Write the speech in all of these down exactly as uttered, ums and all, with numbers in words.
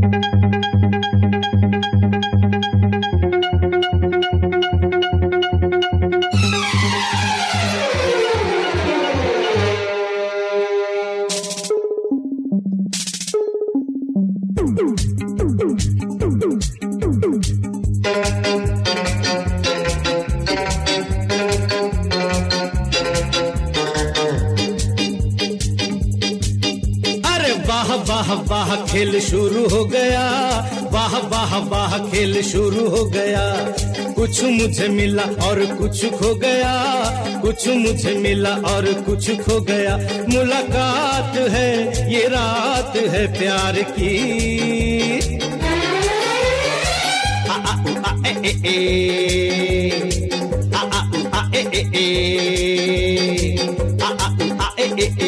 वाह वाह खेल शुरू हो गया, वाह वाह वाह खेल शुरू हो गया। कुछ मुझे मिला और कुछ खो गया, कुछ मुझे मिला और कुछ खो गया। मुलाकात है ये रात है प्यार की। आ आ उ आ ए ए ए आ आ उ आ ए ए ए आ आ उ आ ए ए ए।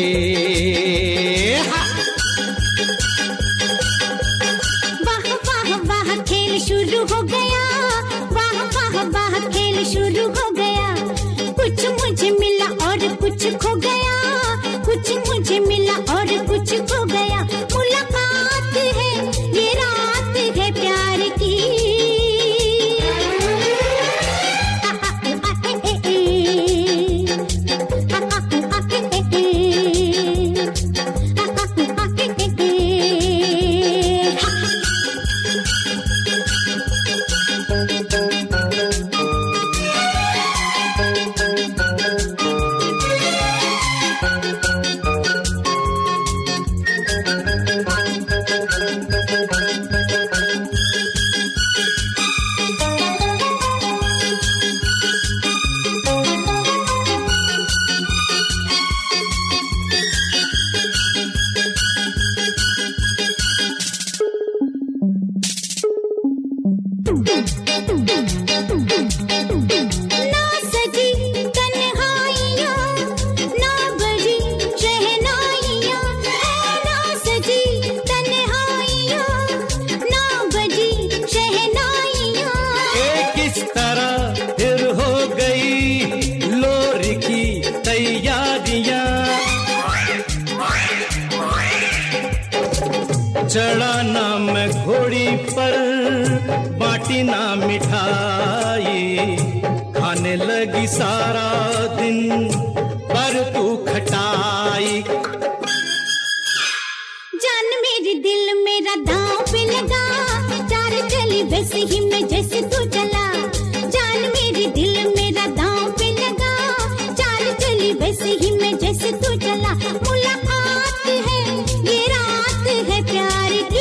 शुरू हो गया, वाह वाह वाह खेल शुरू हो गया। कुछ मुझे मिला और कुछ खो गया, कुछ मुझे मिला और कुछ खो गया। मुलाकात है ये रात है प्यार की। आ आ आ ए ए ए आ आ आ ए ए ए आ आ आ ए ए ए। ना सजी तन्हाइयाँ, ना बजी शहनाइयाँ, ना सजी तन्हाइयाँ, ना बजी शहनाइयाँ। किस तरह फिर हो गई लोरी की तैयारियाँ। चढ़ा ना मैं घोड़ी पर, बाटी ना मिठाई, खाने लगी सारा दिन पर तू खटाई। जान मेरी दिल मेरा दांव पे लगा, चार चली वैसे ही मैं जैसे तू चला। जान मेरी दिल मेरा दांव पे लगा, चार चली वैसे ही मैं जैसे तू चला। मुलाकात है ये रात है प्यार की।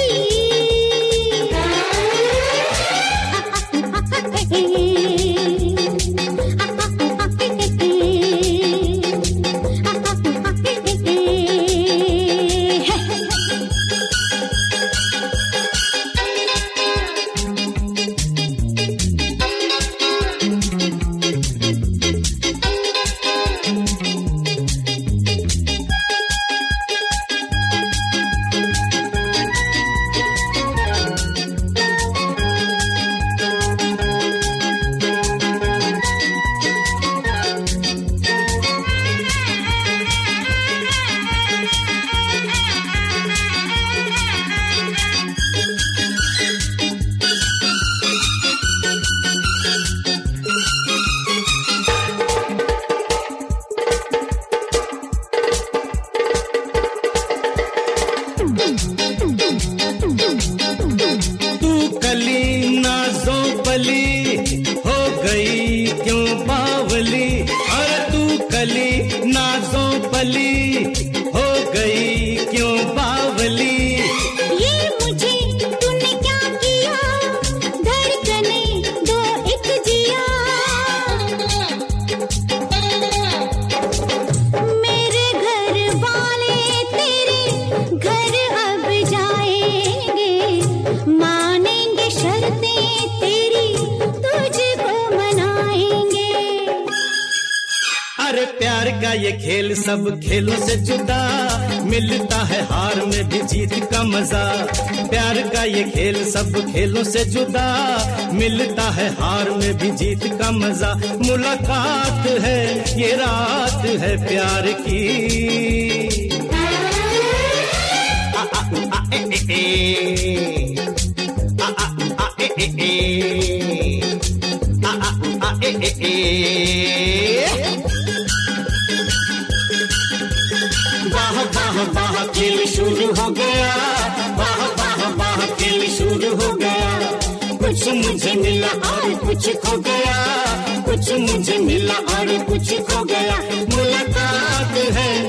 तू कली नाज़ों पली हो गई क्यों बावली। अरे तू कली नाज़ों पली हो गई क्यों बावली। ये मुझे तूने क्या किया, धड़कने दो एक जिया। मेरे घर वाले तेरे घर अब जाएंगे, मानेंगे शर्तें तेरी तुझको मनाएंगे। अरे प्यार का ये खेल सब खेलों से जुदा, मिलता है हार में भी जीत का मजा। प्यार का ये खेल सब खेलों से जुदा, मिलता है हार में भी जीत का मजा। मुलाकात है ये रात है प्यार की। आ आ उ आ ए ए ए वाह खेल शुरू हो गया, वाह वाह वाह खेल शुरू हो गया। कुछ मुझे मिला और कुछ खो गया, कुछ मुझे मिला और कुछ खो गया। मुलाकात है